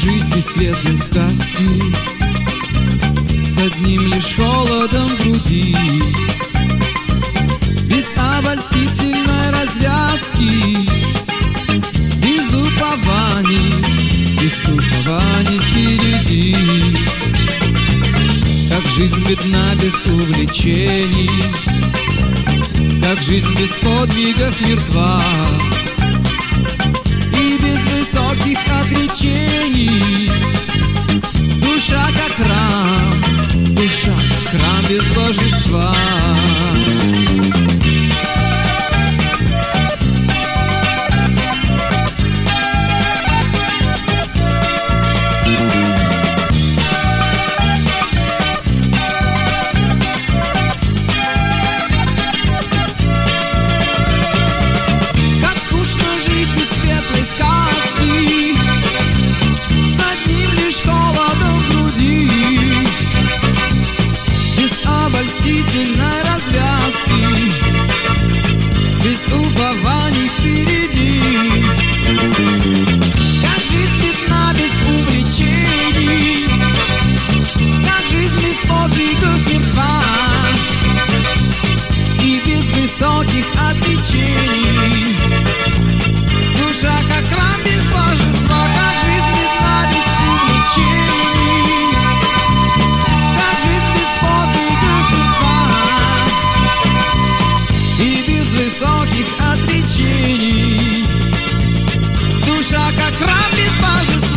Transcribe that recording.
жить без светлой сказки, с одним лишь холодом в груди, без обольстительной развязки, без упований впереди. Как жизнь бедна без увлечений, как жизнь без подвигов мертва, и без высоких отречений. Душа как храм, душа храм без божества. Обольстительной развязки, без упований впереди. Как жизнь бедна без увлечений, как жизнь без подвигов мертва, и без высоких отречений. Душа как храм без божества, как жизнь бедна без увлечений, как жизнь без подвигов и без высоких отречений. Душа как храм без божества.